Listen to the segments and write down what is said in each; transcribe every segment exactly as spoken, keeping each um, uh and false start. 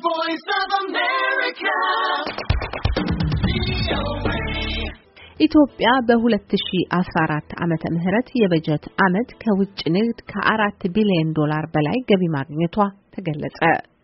voice of America. ኢትዮጵያ በ2014 ዓመተ ምህረት የበጀት ዓመት ከውጭ ንግድ ከ4 ቢሊዮን ዶላር በላይ ገቢ ማግኘቷ ተገለጸ።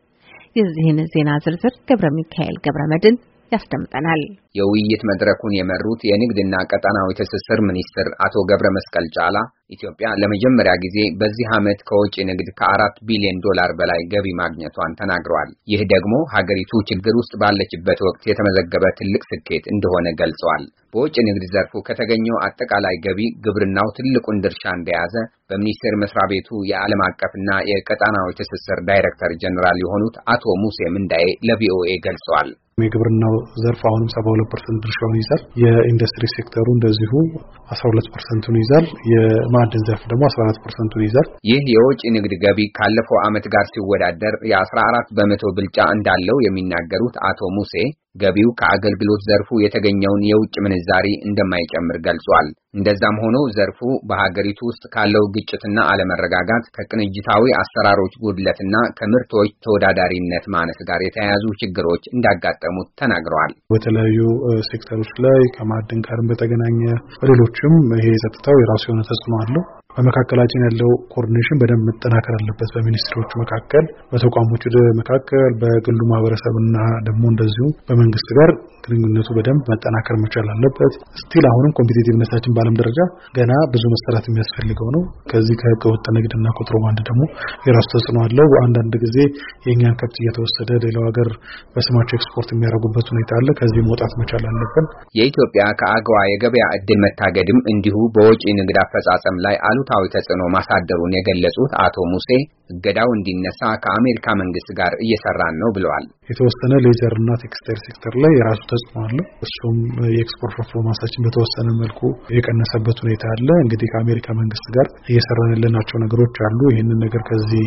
የዚህን ዜና ዝርዝር ገብረ ሚካኤል ገብረመድን ያስደምጠናል። የውይይት መድረኩን የመሩት የንግድና ቀጣናዊ ትስስር ሚኒስትር አቶ ገብረ መስቀል ጫላ ኢትዮጵያ ለመጀመሪያ ጊዜ በዚህ ዓመት ከውጭ ንግድ ከ4 ቢሊዮን ዶላር በላይ ገቢ ማግኘቷን ተናግረዋል። ይህ ደግሞ ሀገሪቱ ችግር ውስጥ ባለችበት ወቅት የተመዘገበ ትልቅ ስኬት እንደሆነ ገልጸዋል። በውጭ ንግድ ዘርፉ ከተገኘው አጠቃላይ ገቢ ግብርናው ትልቁን ድርሻ እንደያዘ በሚኒስቴር መስሪያ ቤቱ የዓለም አቀፍና የቀጣናዊ ትስስር ዳይሬክተር ጀነራል የሆኑት አቶ ሙሴ ምንዳዬ ለቪኦኤ ገልጸዋል። የግብርናው ዘርፍ አሁንም ሰባ ሁለት ፐርሰንት ድርሻውን ይዛል። የኢንዱስትሪ ሴክተሩ እንደዚሁ አስራ ሁለት ፐርሰንቱን ይዛል። የማዕድን ዘርፍ ደግሞ አስራ አራት ፐርሰንቱን ይዛል። ይህ የውጭ ንግድ ገቢ ካለፈው ዓመት ጋር ሲወዳደር የ14 በመቶ ብልጫ እንዳለው የሚናገሩት አቶ ሙሴ ገቢው ከአገልግሎት ዘርፉ የተገኘውን የውጭ ምንዛሪ እንደማይጨምር ገልጿል። እንደዛም ሆኖ ዘርፉ በሀገሪቱ ውስጥ ካለው ግጭትና አለመረጋጋት ከቅንጅታዊ አሰራሮች ጉድለትና ከምርቶች ተወዳዳሪነት ማነስ ጋር የተያያዙ ችግሮች እንዳጋጠሙት ተናግረዋል። በተለያዩ ሴክተሮች ላይ ከማዕድን ጋርም በተገናኘ በሌሎችም ይሄ የጸጥታው የራሱ የሆነ ተጽዕኖ አለው። በመካከላችን ያለው ኮኦርዲኔሽን በደንብ መጠናከር አለበት። በሚኒስትሮች መካከል፣ በተቋሞች መካከል፣ በግሉ ማህበረሰብና ደግሞ እንደዚሁ በመንግስት ጋር ግንኙነቱ በደንብ መጠናከር መቻል አለበት። ስቲል አሁንም ኮምፒቲቲቭነታችን በዓለም ደረጃ ገና ብዙ መሰራት የሚያስፈልገው ነው። ከዚህ ከህገወጥ ንግድና ኮንትሮባንድ ደግሞ የራሱ ተጽዕኖ አለው። አንዳንድ ጊዜ የኛን ከብት እየተወሰደ ሌላው ሀገር በስማቸው ኤክስፖርት የሚያደርጉበት ሁኔታ አለ። ከዚህ መውጣት መቻል አለብን። የኢትዮጵያ ከአግዋ የገበያ እድል መታገድም እንዲሁ በውጭ ንግድ አፈጻጸም ላይ አሉታዊ ተጽዕኖ ማሳደሩን የገለጹት አቶ ሙሴ እገዳው እንዲነሳ ከአሜሪካ መንግስት ጋር እየሰራን ነው ብለዋል። የተወሰነ ሌዘርና ቴክስታይል ሴክተር ላይ የራሱ ተጽዕኖ አለ። እሱም የኤክስፖርት ፐርፎርማንሳችን በተወሰነ መልኩ የቀነሰበት ሁኔታ አለ። እንግዲህ ከአሜሪካ መንግስት ጋር እየሰራን ያለናቸው ነገሮች አሉ። ይህንን ነገር ከዚህ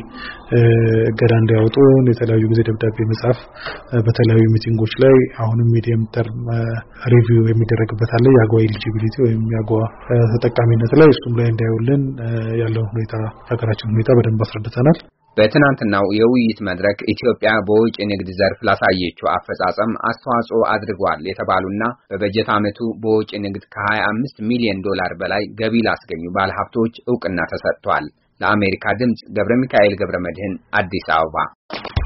እገዳ እንዲያወጡ የተለያዩ ጊዜ ደብዳቤ መጻፍ፣ በተለያዩ ሚቲንጎች ላይ አሁንም ሚዲየም ተርም ሪቪው የሚደረግበት አለ። የአግዋ ኤሊጂቢሊቲ ወይም የአግዋ ተጠቃሚነት ላይ እሱም ላይ እንዲያዩልን ያለው ሁኔታ ሀገራችን ሁኔታ በደንብ አስረድተናል። በትናንትናው የውይይት መድረክ ኢትዮጵያ በውጭ ንግድ ዘርፍ ላሳየችው አፈጻጸም አስተዋጽኦ አድርጓል የተባሉና በበጀት ዓመቱ በውጭ ንግድ ከ25 ሚሊዮን ዶላር በላይ ገቢ ላስገኙ ባለሀብቶች ዕውቅና ተሰጥቷል። ለአሜሪካ ድምጽ ገብረ ሚካኤል ገብረመድህን አዲስ አበባ